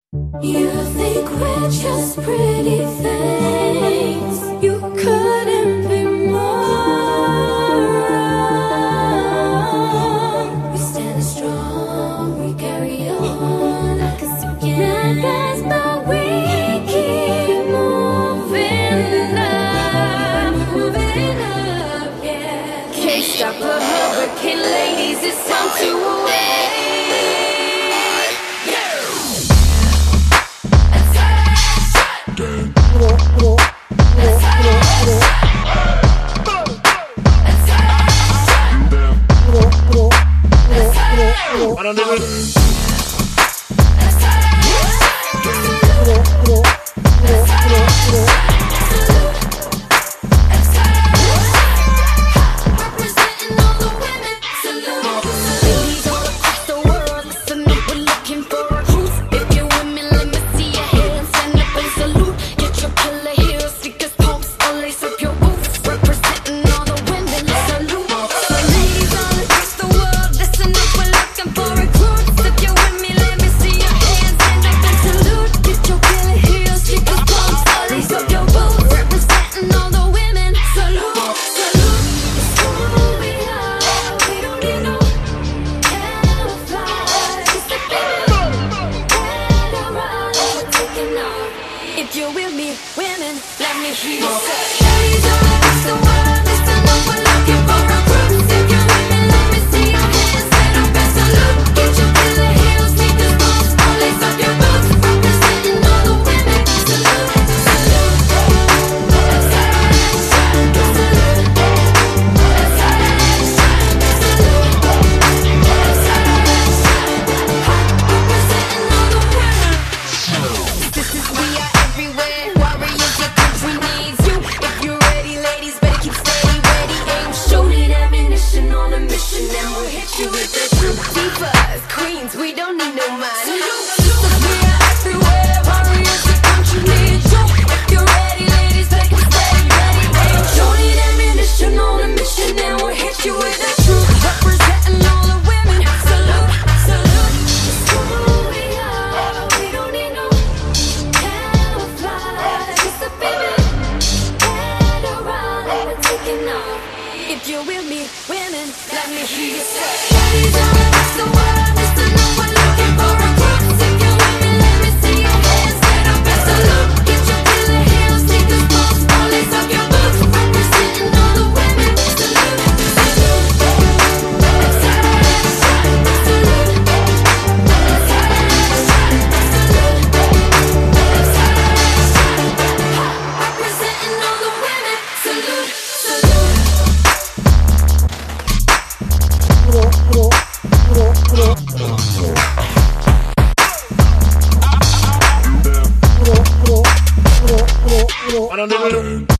You think we're just pretty things. You couldn't be more wrong. We stand strong, we carry on like a sinking gas, but we keep moving up, yeah. Can't stop a hurricane, ladies, it's time to away. I don't do it. If you're with me, women, let me hear you say, ladies all across the world, listen up, we're looking for recruits. If you're with me, let me see your hands, stand up and salute. Get your killer heels, sneakers, boots, or lace up your boots. Representing all the women, salute, salute. This is we are everywhere. Warriors, your country needs you. If you're ready, ladies, better keep steady, ready, aim, shoot it. Ammunition on a mission, and we'll hit you with the truth. Divas, queens, we don't need no man. Sisters, we are everywhere. Warriors, your country needs you. If you're ready, ladies, better keep steady, ready, aim, shoot it. Ammunition on a mission, and we'll hit you with the truth. Representing all the women, salute, salute. It's who we are. We don't need no if you're with me, women, let me hear you say, ladies all across the world, listen up, we're looking for recruits. If you're with me, let me see your hands, stand up and salute. Get your killer heels, sneakers, boots, or lace up your boots. Representing all the women, salute, salute. Representing all the women, salute, salute. I don't do it.